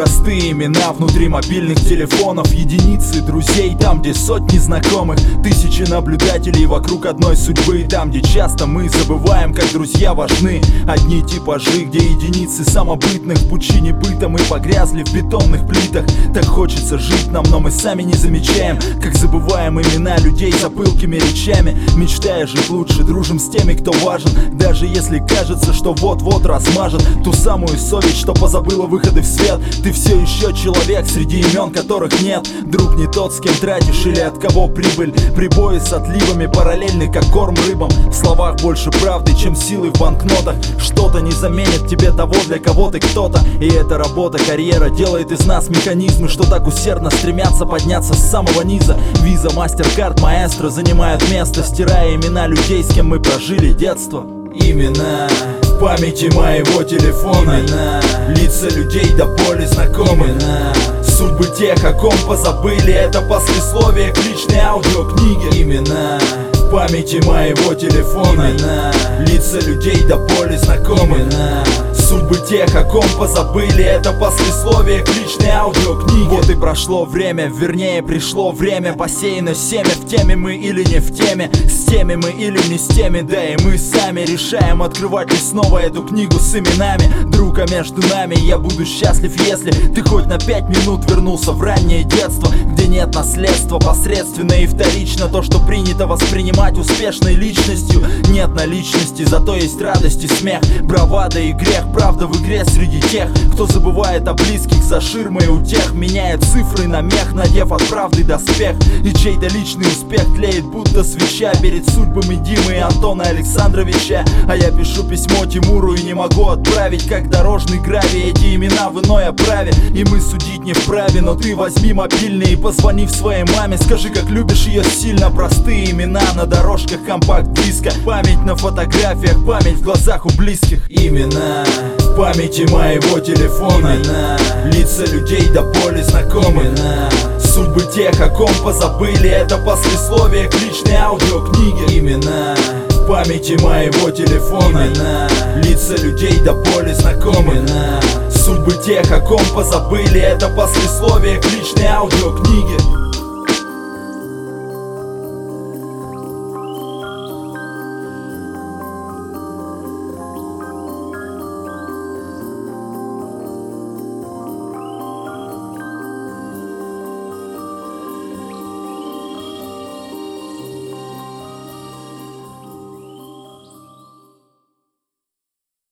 простые имена внутри мобильных телефонов, единицы друзей там, где сотни знакомых, тысячи наблюдателей вокруг одной судьбы. Там, где часто мы забываем, как друзья важны. Одни типажи, где единицы самобытных в пучине быта мы погрязли в бетонных плитах. Так хочется жить нам, но мы сами не замечаем, как забываем имена людей за пылкими речами. Мечтая жить лучше, дружим с теми, кто важен, даже если кажется, что вот-вот размажет ту самую совесть, что позабыла выходы в свет. Ты все еще человек, среди имен которых нет. Друг не тот, с кем тратишь или от кого прибыль. Прибои с отливами параллельны, как корм рыбам. В словах больше правды, чем силы в банкнотах. Что-то не заменит тебе того, для кого ты кто-то. И эта работа, карьера делает из нас механизмы, что так усердно стремятся подняться с самого низа. Виза, MasterCard, маэстро занимают место, стирая имена людей, с кем мы прожили детство. Имена в памяти моего телефона, имена лица людей до боли знакомы, имена судьбы тех, о ком позабыли. Это послесловие к личной аудиокниге. Имена в памяти моего телефона, имена лица людей до боли знакомы, имена судьбы тех, о ком позабыли. Это послесловие к личной аудиокниге. Вот и прошло время, вернее пришло время. Посеяно семя, в теме мы или не в теме, с теми мы или не с теми. Да и мы сами решаем, открывать ли снова эту книгу с именами. Друг, а между нами я буду счастлив, если ты хоть на 5 минут вернулся в раннее детство, где нет наследства, посредственно и вторично. То, что принято воспринимать успешной личностью, нет наличности, зато есть радость и смех, бравада и грех. Правда в игре среди тех, кто забывает о близких за ширмой у тех, меняет цифры на мех, надев от правды доспех. И чей-то личный успех тлеет, будто свеча перед судьбами Димы и Антона Александровича. А я пишу письмо Тимуру и не могу отправить, как дорожный гравий, эти имена в иной оправе. И мы судить не вправе, но ты возьми мобильный и позвони в своей маме. Скажи, как любишь ее сильно, простые имена на дорожках компакт-диска. Память на фотографиях, память в глазах у близких. Имена в памяти моего телефона, имена лица людей до боли знакомы, имена судьбы тех, о ком позабыли. Это послесловие к личной аудиокниге. Имена в памяти моего телефона, имена лица людей до боли знакомы, имена судьбы тех, о ком позабыли. Это послесловие к личной аудиокниге.